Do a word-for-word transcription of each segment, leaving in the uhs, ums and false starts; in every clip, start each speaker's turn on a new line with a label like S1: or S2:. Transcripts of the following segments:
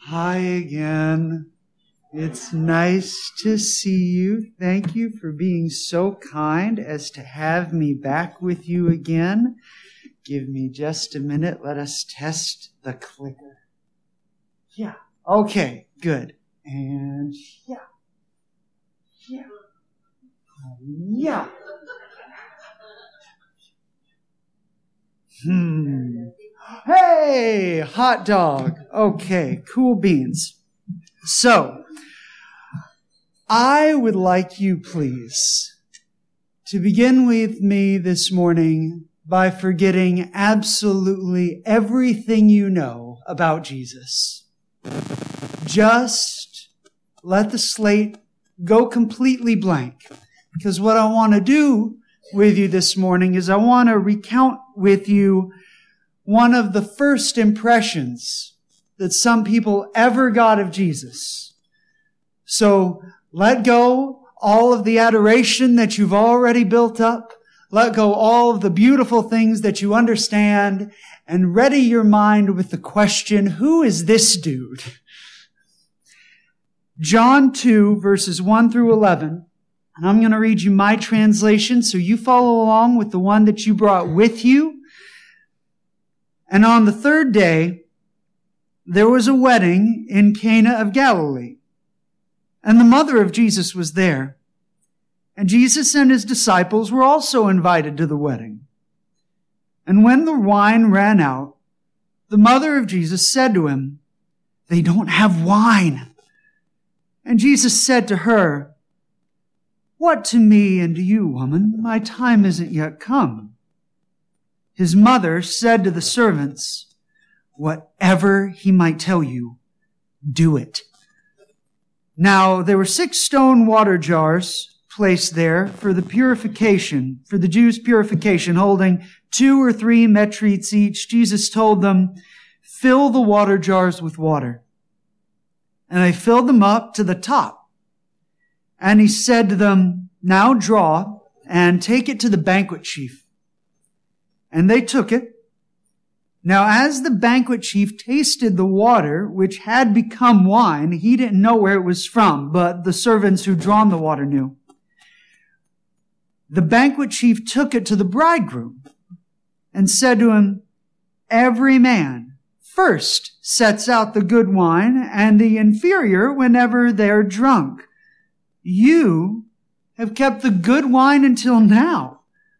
S1: Hi again. It's nice to see you. Thank you for being so kind as to have me back with you again. Give me just a minute. Let us test the clicker. Yeah. Okay, good. And yeah. Yeah. Yeah. Hmm. Hey, hot dog. Okay, cool beans. So, I would like you, please, to begin with me this morning by forgetting absolutely everything you know about Jesus. Just let the slate go completely blank. Because what I want to do with you this morning is I want to recount with you one of the first impressions that some people ever got of Jesus. So let go all of the adoration that you've already built up. Let go all of the beautiful things that you understand and ready your mind with the question, who is this dude? John two, verses one through eleven. And I'm going to read you my translation so you follow along with the one that you brought with you. And on the third day, there was a wedding in Cana of Galilee. And the mother of Jesus was there. And Jesus and his disciples were also invited to the wedding. And when the wine ran out, the mother of Jesus said to him, "They don't have wine." And Jesus said to her, "What to me and to you, woman? My time isn't yet come." His mother said to the servants, "Whatever he might tell you, do it." Now there were six stone water jars placed there for the purification, for the Jews' purification, holding two or three metrites each. Jesus told them, "Fill the water jars with water." And they filled them up to the top. And he said to them, "Now draw and take it to the banquet chief." And they took it. Now, as the banquet chief tasted the water, which had become wine, he didn't know where it was from, but the servants who'd drawn the water knew. The banquet chief took it to the bridegroom and said to him, "Every man first sets out the good wine and the inferior whenever they're drunk. You have kept the good wine until now."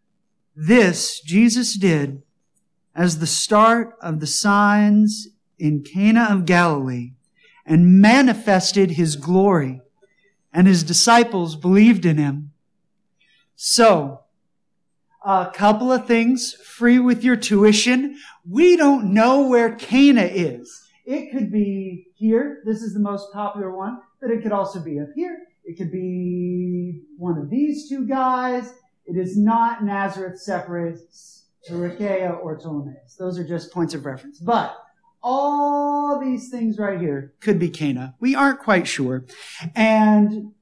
S1: This Jesus did as the start of the signs in Cana of Galilee and manifested his glory, and his disciples believed in him. So, a couple of things free with your tuition. We don't know where Cana is. It could be here. This is the most popular one, but it could also be up here. It could be one of these two guys. It is not Nazareth, Sepphoris, Tarichaea, or Ptolemais. Those are just points of reference. But all these things right here could be Cana. We aren't quite sure. And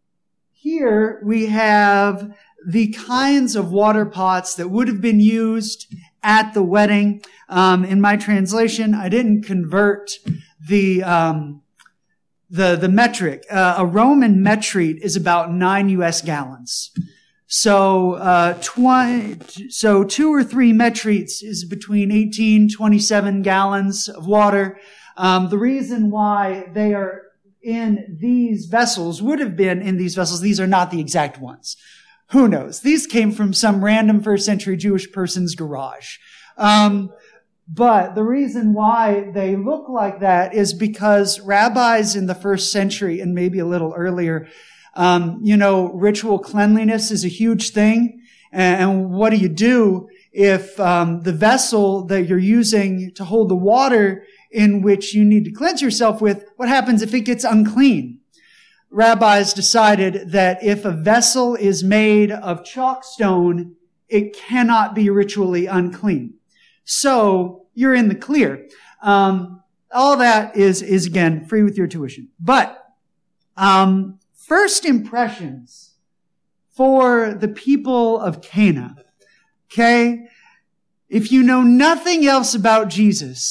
S1: here we have the kinds of water pots that would have been used at the wedding. Um, in my translation, I didn't convert the um, the the metric. Uh, a Roman metrite is about nine U S gallons. So, uh, twenty, so two or three metrites is between eighteen, twenty-seven gallons of water. Um, the reason why they are in these vessels would have been in these vessels. These are not the exact ones. Who knows? These came from some random first century Jewish person's garage. Um, but the reason why they look like that is because rabbis in the first century and maybe a little earlier, Um, you know, ritual cleanliness is a huge thing. And what do you do if um, the vessel that you're using to hold the water in which you need to cleanse yourself with, what happens if it gets unclean? Rabbis decided that if a vessel is made of chalk stone, it cannot be ritually unclean. So you're in the clear. Um, all that is, is again, free with your tuition. But, um, first impressions for the people of Cana. Okay? If you know nothing else about Jesus,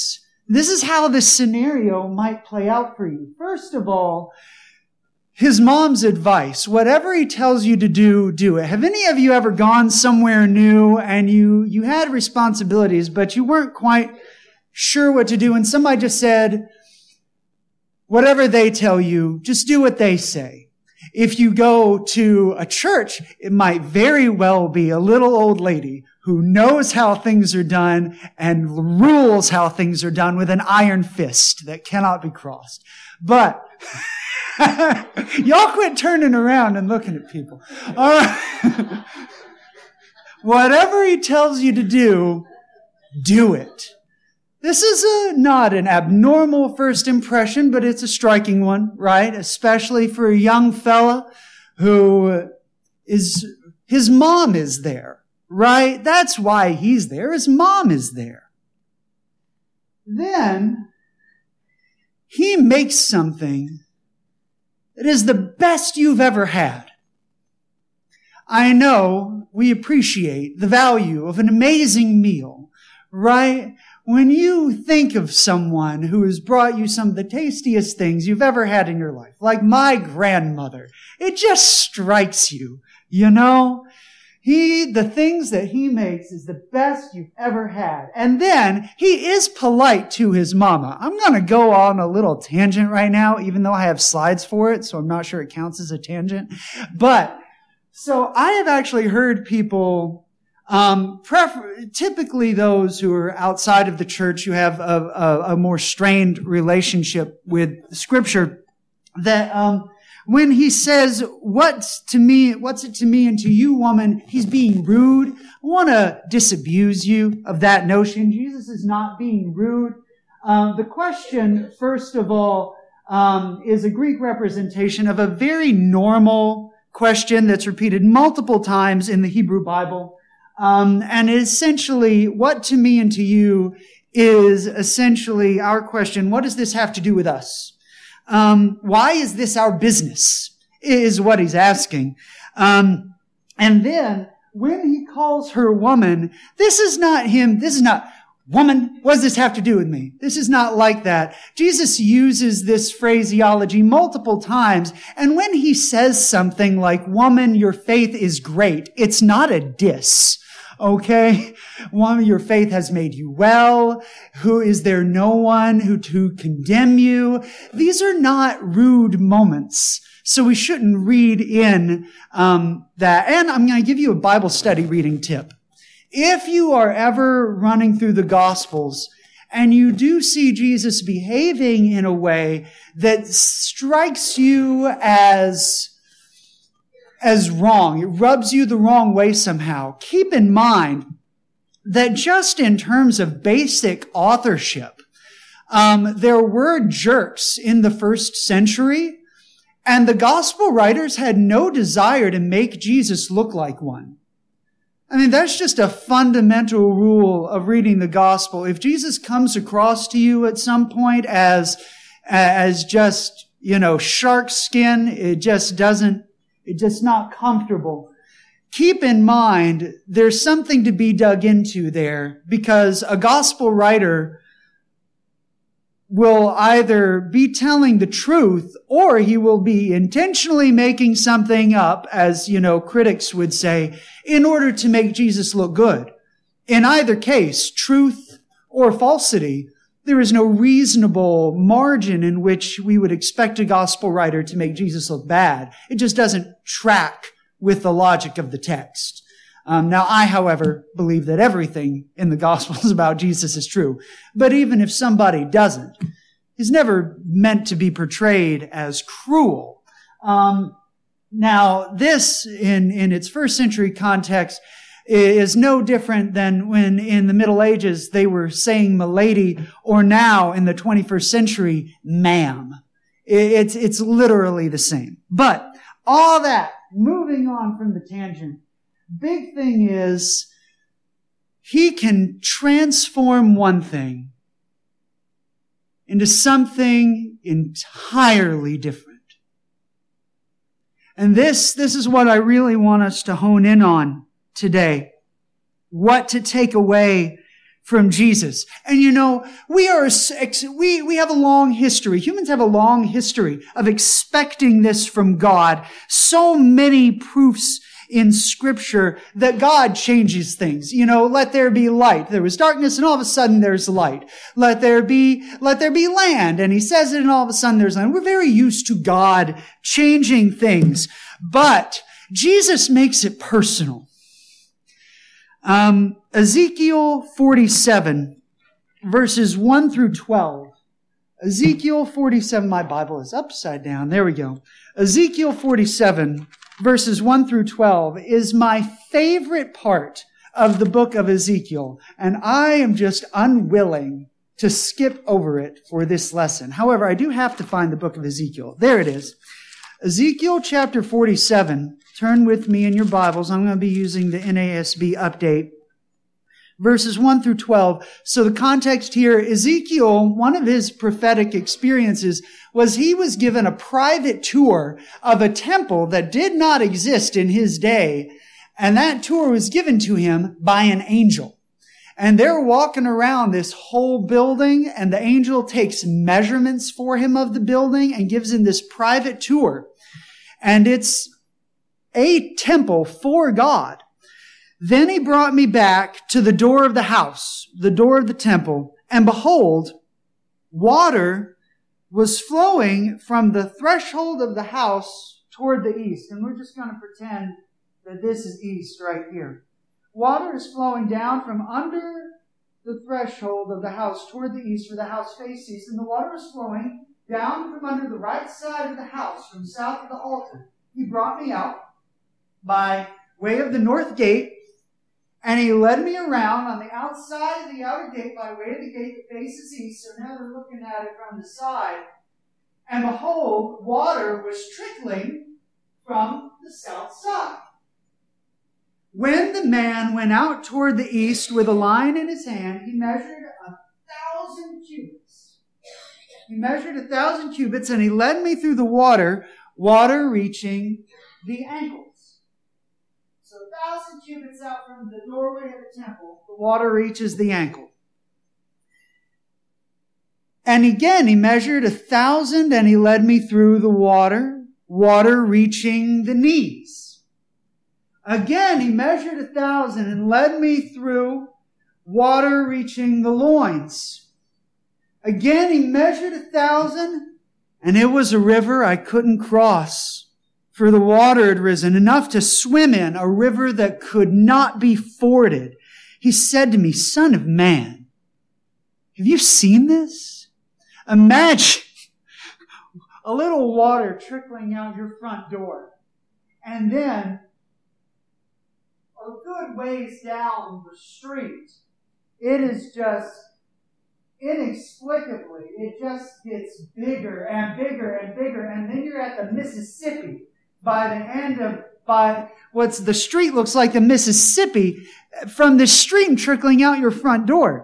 S1: This is how this scenario might play out for you. First of all, his mom's advice, whatever he tells you to do, do it. Have any of you ever gone somewhere new and you, you had responsibilities, but you weren't quite sure what to do, and somebody just said, whatever they tell you, just do what they say. If you go to a church, it might very well be a little old lady who knows how things are done and rules how things are done with an iron fist that cannot be crossed. But y'all quit turning around and looking at people. All right. Whatever he tells you to do, do it. This is a, not an abnormal first impression, but it's a striking one, right? Especially for a young fella who is, his mom is there, right? That's why he's there. His mom is there. Then he makes something that is the best you've ever had. I know we appreciate the value of an amazing meal, right? When you think of someone who has brought you some of the tastiest things you've ever had in your life, like my grandmother, it just strikes you, you know? He, the things that he makes is the best you've ever had. And then he is polite to his mama. I'm going to go on a little tangent right now, even though I have slides for it, so I'm not sure it counts as a tangent. But, so I have actually heard people Um, prefer- typically those who are outside of the church, who have a, a, a more strained relationship with Scripture, that um, when he says, "What's to me? What's it to me and to you, woman?" He's being rude. I want to disabuse you of that notion. Jesus is not being rude. Um, the question, first of all, um, is a Greek representation of a very normal question that's repeated multiple times in the Hebrew Bible. Um, and essentially, what to me and to you is essentially our question, what does this have to do with us? Um, why is this our business? Is what he's asking. Um, and then, when he calls her woman, this is not him, this is not, woman, what does this have to do with me? This is not like that. Jesus uses this phraseology multiple times, and when he says something like, woman, your faith is great, it's not a diss. Okay? Woman, your faith has made you well. Who is there no one who to condemn you? These are not rude moments. So we shouldn't read in um, that. And I'm going to give you a Bible study reading tip. If you are ever running through the Gospels and you do see Jesus behaving in a way that strikes you as as wrong, it rubs you the wrong way somehow, keep in mind that just in terms of basic authorship, um, there were jerks in the first century, and the gospel writers had no desire to make Jesus look like one. I mean, that's just a fundamental rule of reading the gospel. If Jesus comes across to you at some point as, as just, you know, shark skin, it just doesn't, it's just not comfortable. Keep in mind, there's something to be dug into there, because a gospel writer will either be telling the truth or he will be intentionally making something up, as, you know, critics would say, in order to make Jesus look good. In either case, truth or falsity, there is no reasonable margin in which we would expect a gospel writer to make Jesus look bad. It just doesn't track with the logic of the text. Um, now, I, however, believe that everything in the Gospels about Jesus is true. But even if somebody doesn't, he's never meant to be portrayed as cruel. Um, now, this, in, in its first century context, is no different than when in the Middle Ages they were saying milady, or now in the twenty-first century, ma'am. It's, it's literally the same. But all that, moving on from the tangent, big thing is he can transform one thing into something entirely different. And this, this is what I really want us to hone in on today. What to take away from Jesus. And you know, we are, we, we have a long history. Humans have a long history of expecting this from God. So many proofs in Scripture that God changes things. You know, let there be light. There was darkness and all of a sudden there's light. Let there be, let there be land. And he says it and all of a sudden there's land. We're very used to God changing things. But Jesus makes it personal. Um, Ezekiel forty-seven, verses one through twelve. Ezekiel forty-seven, my Bible is upside down. There we go. Ezekiel forty-seven, verses one through twelve is my favorite part of the book of Ezekiel, and I am just unwilling to skip over it for this lesson. However, I do have to find the book of Ezekiel. There it is. Ezekiel chapter forty-seven. Turn with me in your Bibles. I'm going to be using the N A S B update. Verses one through twelve. So the context here, Ezekiel, one of his prophetic experiences was he was given a private tour of a temple that did not exist in his day. And that tour was given to him by an angel. And they're walking around this whole building, and the angel takes measurements for him of the building and gives him this private tour. And it's a temple for God. Then he brought me back to the door of the house, the door of the temple, and behold, water was flowing from the threshold of the house toward the east. And we're just going to pretend that this is east right here. Water is flowing down from under the threshold of the house toward the east, where the house faces east, and the water is flowing down from under the right side of the house, from south of the altar. He brought me out by way of the north gate, and he led me around on the outside of the outer gate by way of the gate that faces east. So now they're looking at it from the side. And behold, water was trickling from the south side. When the man went out toward the east with a line in his hand, he measured a thousand cubits. He measured a thousand cubits, and he led me through the water, water reaching the ankles. So a thousand cubits out from the doorway of the temple, the water reaches the ankle. And again, he measured a thousand, and he led me through the water, water reaching the knees. Again, he measured a thousand and led me through water reaching the loins. Again, he measured a thousand, and it was a river I couldn't cross, for the water had risen, enough to swim in, a river that could not be forded. He said to me, "Son of man, have you seen this? Imagine a little water trickling out your front door, and then a good ways down the street, it is just inexplicably, it just gets bigger and bigger and bigger, and then you're at the Mississippi. By the end of, by what's the street looks like the Mississippi, from the stream trickling out your front door.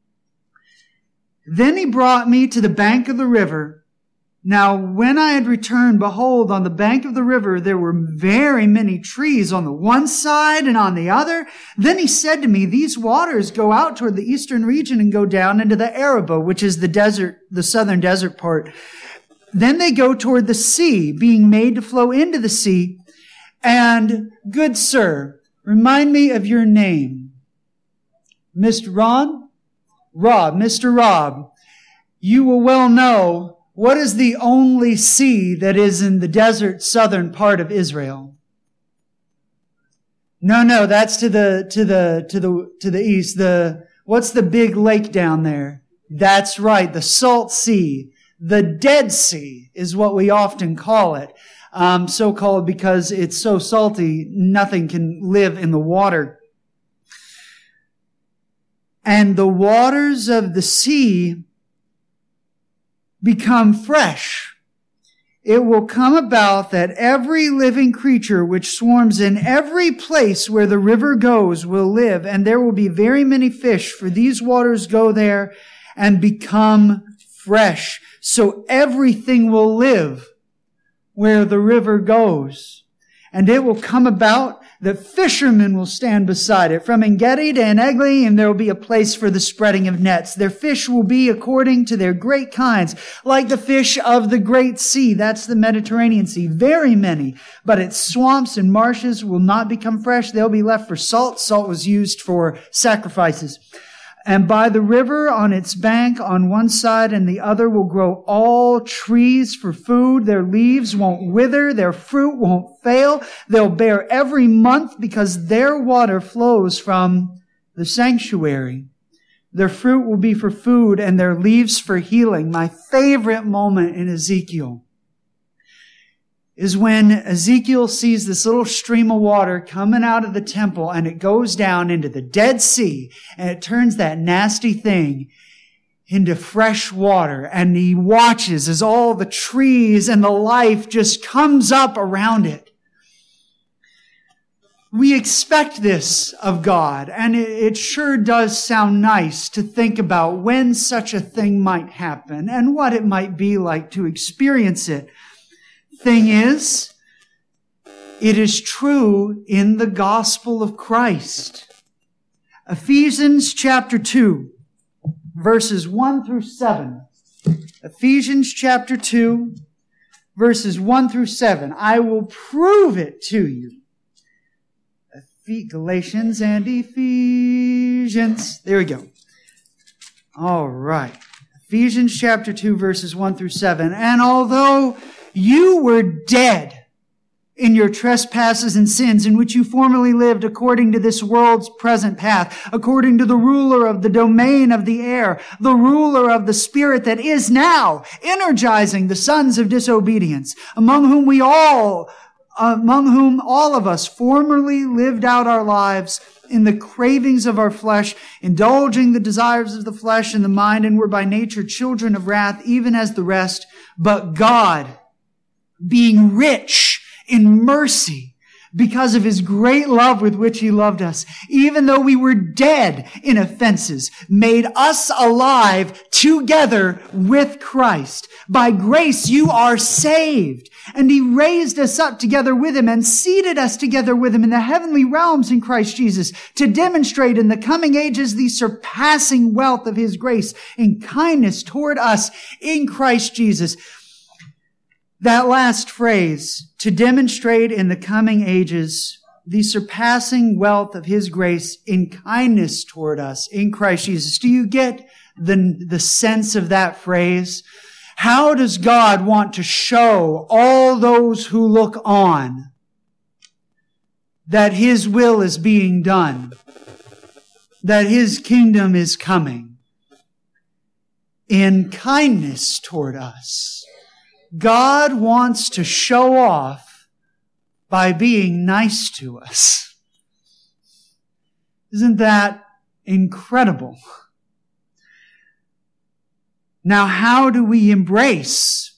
S1: Then he brought me to the bank of the river. Now, when I had returned, behold, on the bank of the river, there were very many trees on the one side and on the other. Then he said to me, these waters go out toward the eastern region and go down into the Arabah, which is the desert, the southern desert part. Then they go toward the sea, being made to flow into the sea. And, good sir, remind me of your name. Mister Ron? Rob, Mister Rob. You will well know what is the only sea that is in the desert southern part of Israel. No, no, that's to the, to the, to the, to the east. The, what's the big lake down there? That's right, the Salt Sea. The Dead Sea is what we often call it. Um, so called because it's so salty, nothing can live in the water. And the waters of the sea become fresh. It will come about that every living creature which swarms in every place where the river goes will live, and there will be very many fish, for these waters go there and become fresh. So everything will live where the river goes. And it will come about that fishermen will stand beside it. From En-gedi to En-eglaim, and there will be a place for the spreading of nets. Their fish will be according to their great kinds, like the fish of the great sea. That's the Mediterranean Sea. Very many. But its swamps and marshes will not become fresh. They'll be left for salt. Salt was used for sacrifices. And by the river on its bank on one side and the other will grow all trees for food. Their leaves won't wither. Their fruit won't fail. They'll bear every month because their water flows from the sanctuary. Their fruit will be for food and their leaves for healing. My favorite moment in Ezekiel is when Ezekiel sees this little stream of water coming out of the temple and it goes down into the Dead Sea and it turns that nasty thing into fresh water. And he watches as all the trees and the life just comes up around it. We expect this of God, and it sure does sound nice to think about when such a thing might happen and what it might be like to experience it. Thing is, it is true in the gospel of Christ. Ephesians chapter two, verses one through seven. Ephesians chapter two, verses one through seven. I will prove it to you. Galatians and Ephesians. There we go. All right. Ephesians chapter two, verses one through seven. And although you were dead in your trespasses and sins in which you formerly lived according to this world's present path, according to the ruler of the domain of the air, the ruler of the spirit that is now energizing the sons of disobedience, among whom we all, among whom all of us formerly lived out our lives in the cravings of our flesh, indulging the desires of the flesh and the mind, and were by nature children of wrath, even as the rest. But God, being rich in mercy, because of his great love with which he loved us, even though we were dead in offenses, made us alive together with Christ. By grace you are saved. And he raised us up together with him and seated us together with him in the heavenly realms in Christ Jesus, to demonstrate in the coming ages the surpassing wealth of his grace in kindness toward us in Christ Jesus. That last phrase, to demonstrate in the coming ages the surpassing wealth of his grace in kindness toward us in Christ Jesus. Do you get the, the sense of that phrase? How does God want to show all those who look on that his will is being done, that his kingdom is coming? In kindness toward us. God wants to show off by being nice to us. Isn't that incredible? Now, how do we embrace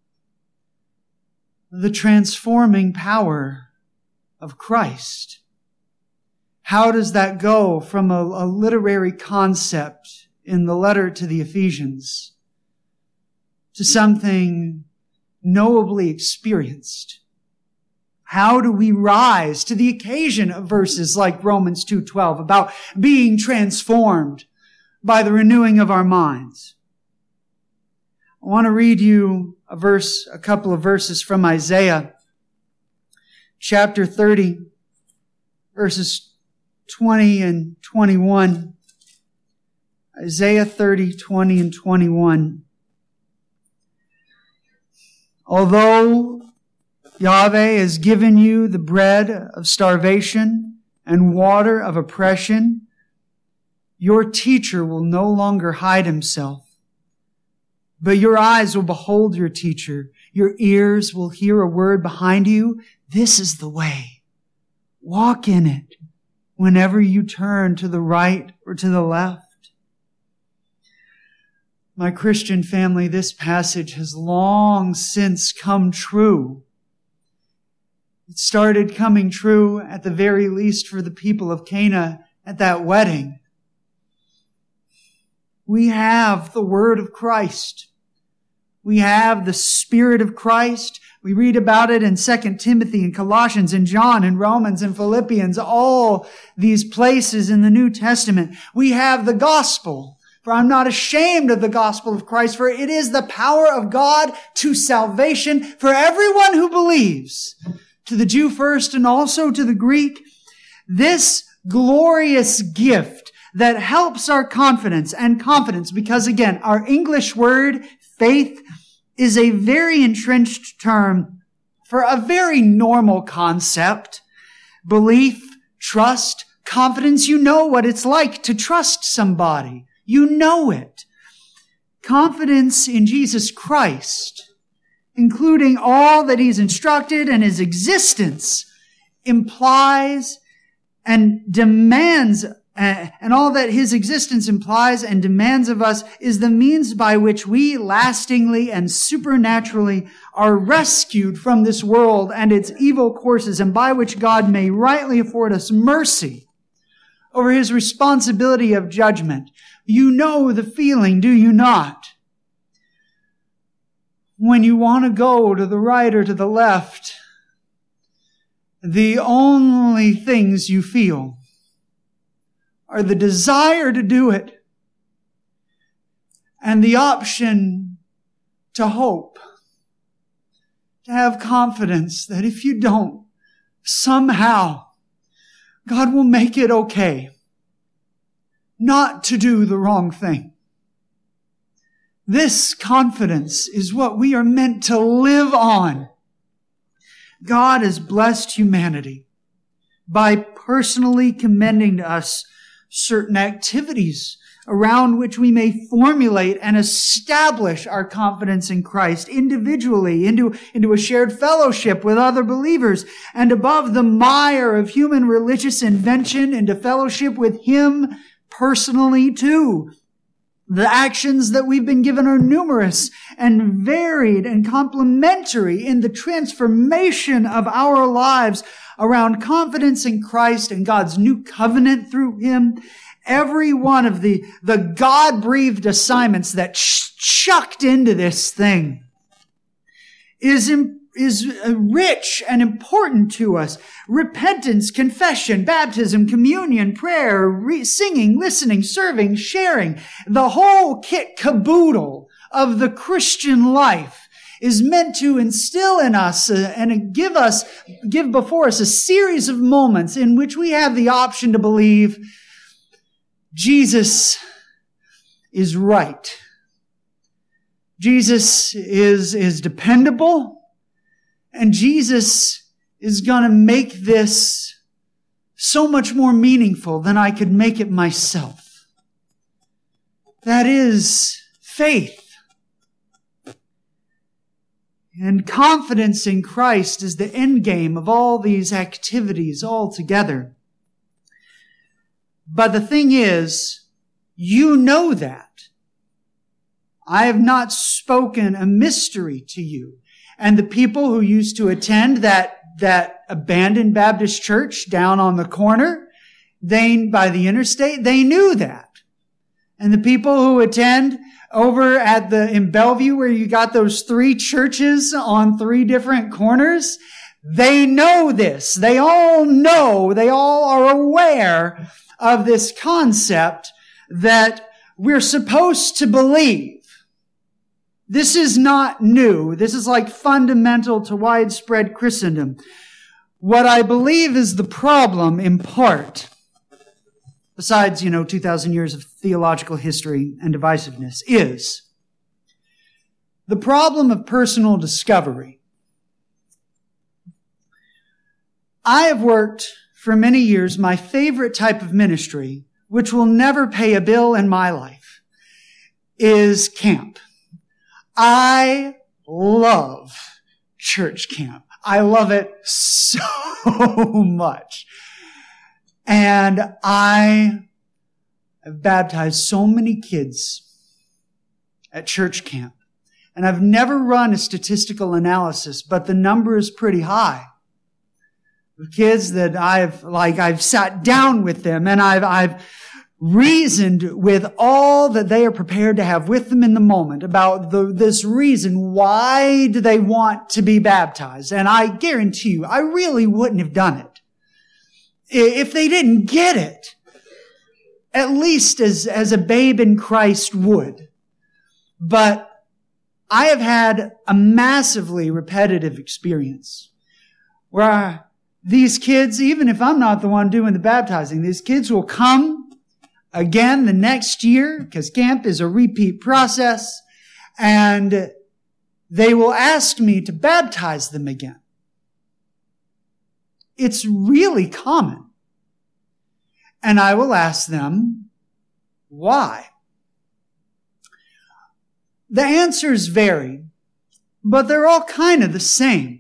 S1: the transforming power of Christ? How does that go from a, a literary concept in the letter to the Ephesians to something knowably experienced? How do we rise to the occasion of verses like Romans two twelve about being transformed by the renewing of our minds? I want to read you a verse, a couple of verses from Isaiah chapter thirty, verses twenty and twenty-one. Isaiah thirty, twenty and twenty-one. Although Yahweh has given you the bread of starvation and water of oppression, your teacher will no longer hide himself, but your eyes will behold your teacher. Your ears will hear a word behind you. This is the way. Walk in it whenever you turn to the right or to the left. My Christian family, this passage has long since come true. It started coming true at the very least for the people of Cana at that wedding. We have the word of Christ. We have the Spirit of Christ. We read about it in Second Timothy and Colossians and John and Romans and Philippians, all these places in the New Testament. We have the gospel. For I'm not ashamed of the gospel of Christ, for it is the power of God to salvation for everyone who believes, to the Jew first and also to the Greek. This glorious gift that helps our confidence and confidence, because again, our English word, faith, is a very entrenched term for a very normal concept. Belief, trust, confidence. You know what it's like to trust somebody. You know it. Confidence in Jesus Christ, including all that He's instructed and His existence, implies and demands Uh, and all that His existence implies and demands of us is the means by which we lastingly and supernaturally are rescued from this world and its evil courses, and by which God may rightly afford us mercy over His responsibility of judgment. You know the feeling, do you not? When you want to go to the right or to the left, the only things you feel are the desire to do it and the option to hope, to have confidence that if you don't, somehow God will make it okay not to do the wrong thing. This confidence is what we are meant to live on. God has blessed humanity by personally commending to us certain activities around which we may formulate and establish our confidence in Christ individually into, into a shared fellowship with other believers, and above the mire of human religious invention into fellowship with Him personally too. The actions that we've been given are numerous and varied and complementary in the transformation of our lives around confidence in Christ and God's new covenant through Him. Every one of the, the God-breathed assignments that ch- chucked into this thing is, is rich and important to us. Repentance, confession, baptism, communion, prayer, re- singing, listening, serving, sharing. The whole kit caboodle of the Christian life is meant to instill in us uh, and give us, give before us a series of moments in which we have the option to believe Jesus is right. Jesus is, is dependable, and Jesus is going to make this so much more meaningful than I could make it myself. That is faith. And confidence in Christ is the end game of all these activities altogether. But the thing is, you know that. I have not spoken a mystery to you. And the people who used to attend that, that abandoned Baptist church down on the corner, they, by the interstate, they knew that. And the people who attend over at the, in Bellevue, where you got those three churches on three different corners, they know this. They all know, they all are aware of this concept that we're supposed to believe. This is not new. This is like fundamental to widespread Christendom. What I believe is the problem, in part, besides, you know, two thousand years of theological history and divisiveness, is the problem of personal discovery. I have worked for many years, my favorite type of ministry, which will never pay a bill in my life, is camp. I love church camp. I love it so much. And I have baptized so many kids at church camp. And I've never run a statistical analysis, but the number is pretty high. The kids that I've, like, I've sat down with them and I've, I've reasoned with all that they are prepared to have with them in the moment about the, this reason why do they want to be baptized. And I guarantee you, I really wouldn't have done it if they didn't get it, at least as, as a babe in Christ would. But I have had a massively repetitive experience where I, these kids, even if I'm not the one doing the baptizing, these kids will come again the next year, because camp is a repeat process, and they will ask me to baptize them again. It's really common. And I will ask them, why? The answers vary, but they're all kind of the same.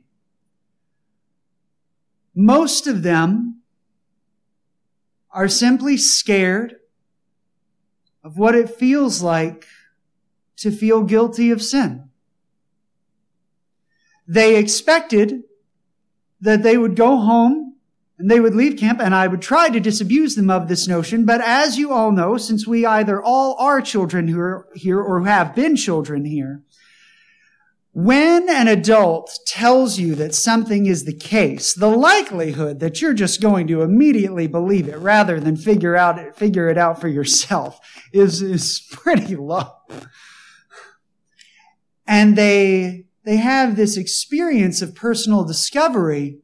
S1: Most of them are simply scared of what it feels like to feel guilty of sin. They expected that they would go home and they would leave camp, and I would try to disabuse them of this notion. But as you all know, since we either all are children who are here or have been children here, when an adult tells you that something is the case, the likelihood that you're just going to immediately believe it rather than figure out figure it out for yourself is, is pretty low. And they, they have this experience of personal discovery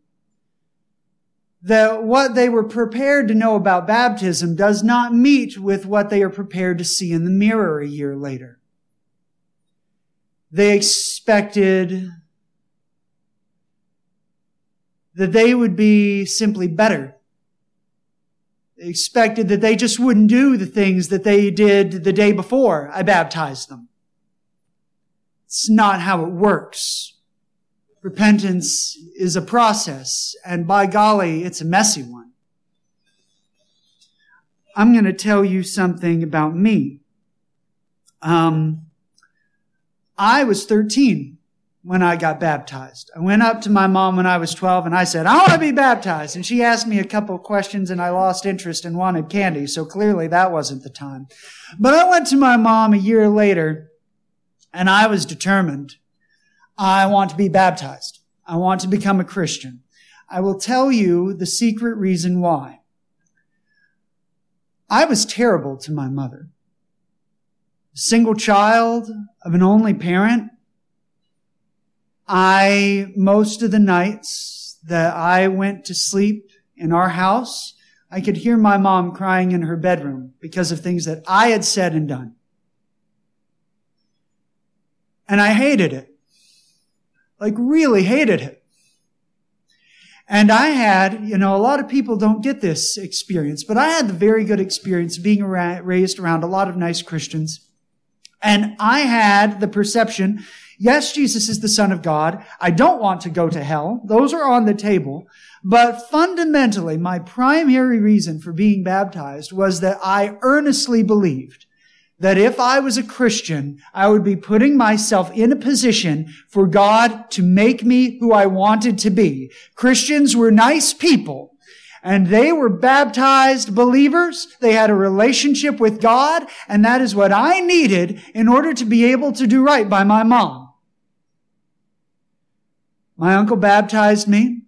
S1: that what they were prepared to know about baptism does not meet with what they are prepared to see in the mirror a year later. They expected that they would be simply better. They expected that they just wouldn't do the things that they did the day before I baptized them. It's not how it works. Repentance is a process, and by golly, it's a messy one. I'm going to tell you something about me. Um... I was thirteen when I got baptized. I went up to my mom when I was twelve and I said, I want to be baptized. And she asked me a couple of questions and I lost interest and wanted candy. So clearly that wasn't the time. But I went to my mom a year later and I was determined. I want to be baptized. I want to become a Christian. I will tell you the secret reason why. I was terrible to my mother. Single child of an only parent. I, most of the nights that I went to sleep in our house, I could hear my mom crying in her bedroom because of things that I had said and done. And I hated it. Like really hated it. And I had, you know, a lot of people don't get this experience, but I had the very good experience of being raised around a lot of nice Christians. And I had the perception, yes, Jesus is the Son of God. I don't want to go to hell. Those are on the table. But fundamentally, my primary reason for being baptized was that I earnestly believed that if I was a Christian, I would be putting myself in a position for God to make me who I wanted to be. Christians were nice people. And they were baptized believers. They had a relationship with God. And that is what I needed in order to be able to do right by my mom. My uncle baptized me.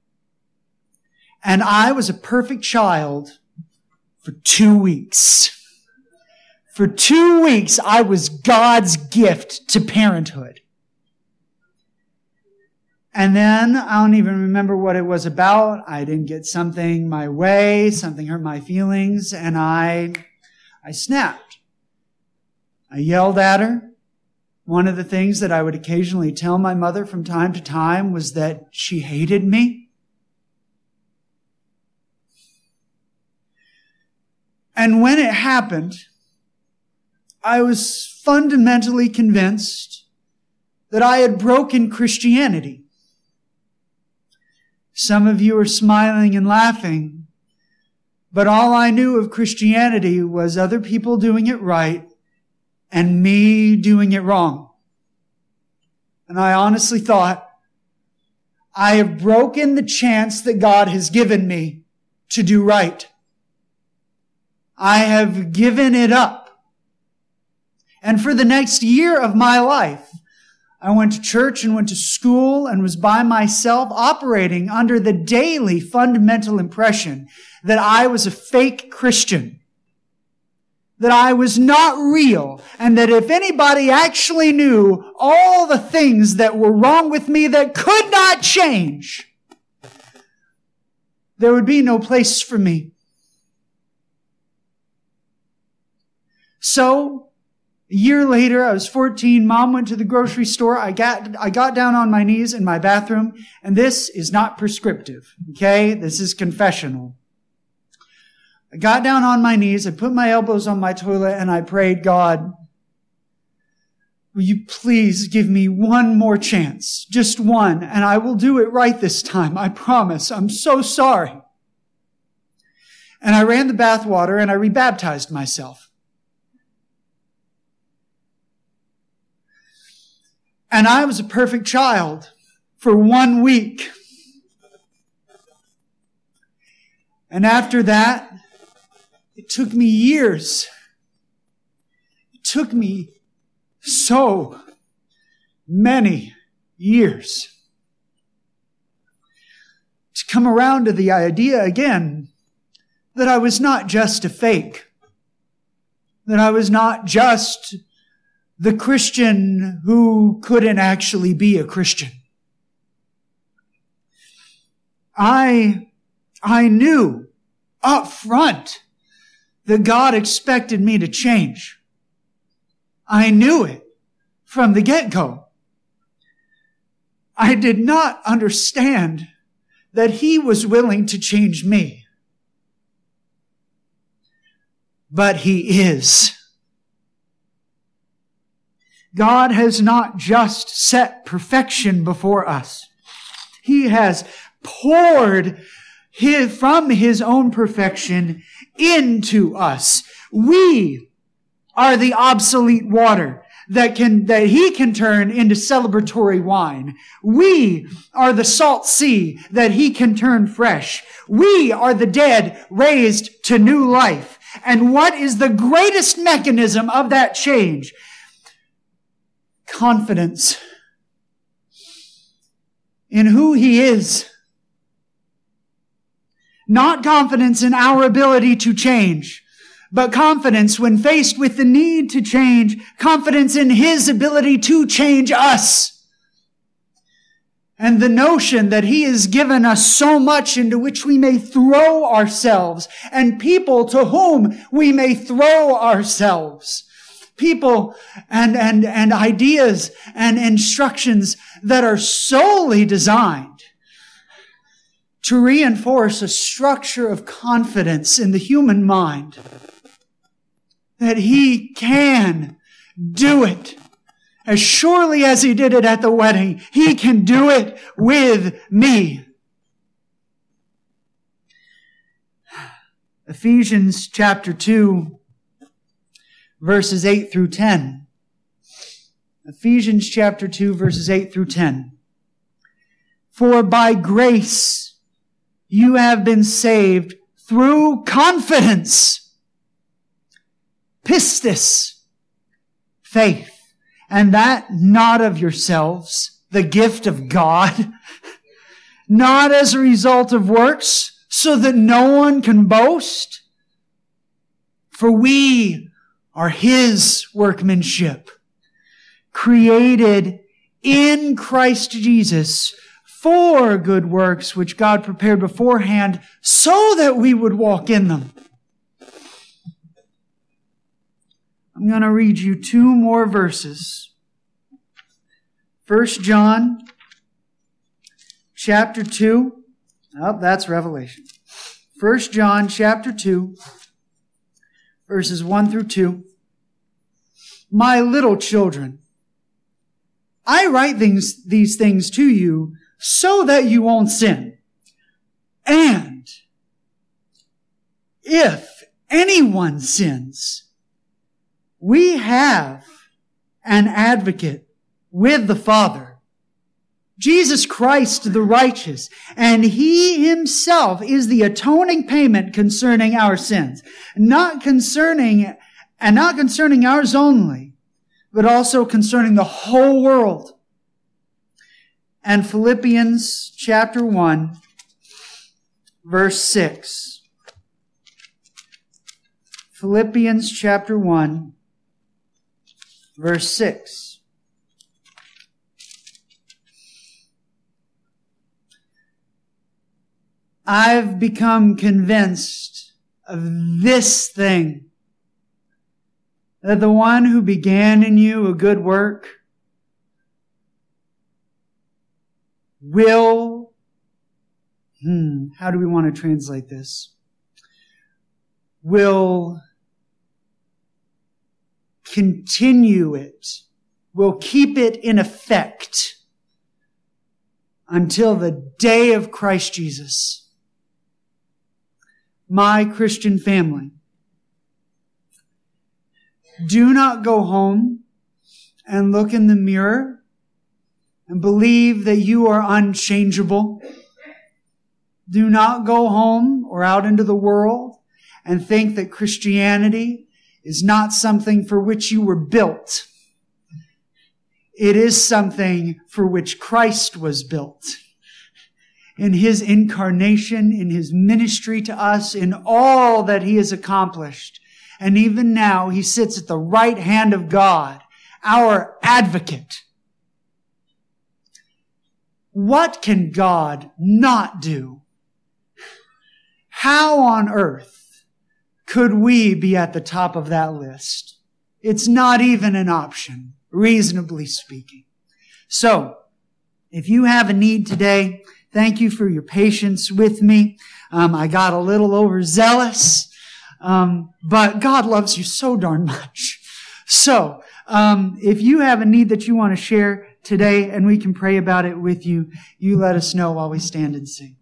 S1: And I was a perfect child for two weeks. For two weeks, I was God's gift to parenthood. And then I don't even remember what it was about. I didn't get something my way. Something hurt my feelings. And I, I snapped. I yelled at her. One of the things that I would occasionally tell my mother from time to time was that she hated me. And when it happened, I was fundamentally convinced that I had broken Christianity. Some of you are smiling and laughing, but all I knew of Christianity was other people doing it right and me doing it wrong. And I honestly thought, I have broken the chance that God has given me to do right. I have given it up. And for the next year of my life, I went to church and went to school and was by myself, operating under the daily fundamental impression that I was a fake Christian, that I was not real, and that if anybody actually knew all the things that were wrong with me that could not change, there would be no place for me. So, a year later, I was fourteen, Mom went to the grocery store, I got, I got down on my knees in my bathroom, and this is not prescriptive, okay? This is confessional. I got down on my knees, I put my elbows on my toilet, and I prayed, God, will you please give me one more chance? Just one, and I will do it right this time, I promise. I'm so sorry. And I ran the bath water, and I rebaptized myself. And I was a perfect child for one week. And after that, it took me years. It took me so many years to come around to the idea again that I was not just a fake, that I was not just the Christian who couldn't actually be a Christian. I, I knew up front that God expected me to change. I knew it from the get-go. I did not understand that He was willing to change me. But He is. God has not just set perfection before us. He has poured his, from His own perfection into us. We are the obsolete water that can, that He can turn into celebratory wine. We are the salt sea that He can turn fresh. We are the dead raised to new life. And what is the greatest mechanism of that change? Confidence in who He is. Not confidence in our ability to change, but confidence when faced with the need to change, confidence in His ability to change us. And the notion that He has given us so much into which we may throw ourselves, and people to whom we may throw ourselves. People and, and, and ideas and instructions that are solely designed to reinforce a structure of confidence in the human mind that He can do it. As surely as He did it at the wedding, He can do it with me. Ephesians chapter two, verses eight through ten. Ephesians chapter two, verses eight through ten. For by grace you have been saved through confidence. Pistis, faith, and that not of yourselves, the gift of God, not as a result of works, so that no one can boast. For we are His workmanship, created in Christ Jesus for good works, which God prepared beforehand so that we would walk in them. I'm going to read you two more verses. First John chapter two. Oh, that's Revelation. First John chapter two, verses one through two. My little children, I write things, these things to you so that you won't sin. And if anyone sins, we have an advocate with the Father, Jesus Christ the righteous, and He Himself is the atoning payment concerning our sins. Not concerning, and not concerning ours only, but also concerning the whole world. And Philippians chapter one, verse six. Philippians chapter one, verse six. I've become convinced of this thing, that the one who began in you a good work will, hmm, how do we want to translate this? Will continue it, will keep it in effect until the day of Christ Jesus. My Christian family, do not go home and look in the mirror and believe that you are unchangeable. Do not go home or out into the world and think that Christianity is not something for which you were built. It is something for which Christ was built. In His incarnation, in His ministry to us, in all that He has accomplished. And even now, He sits at the right hand of God, our advocate. What can God not do? How on earth could we be at the top of that list? It's not even an option, reasonably speaking. So, if you have a need today, thank you for your patience with me. Um, I got a little overzealous, um, but God loves you so darn much. So, um, if you have a need that you want to share today and we can pray about it with you, you let us know while we stand and sing.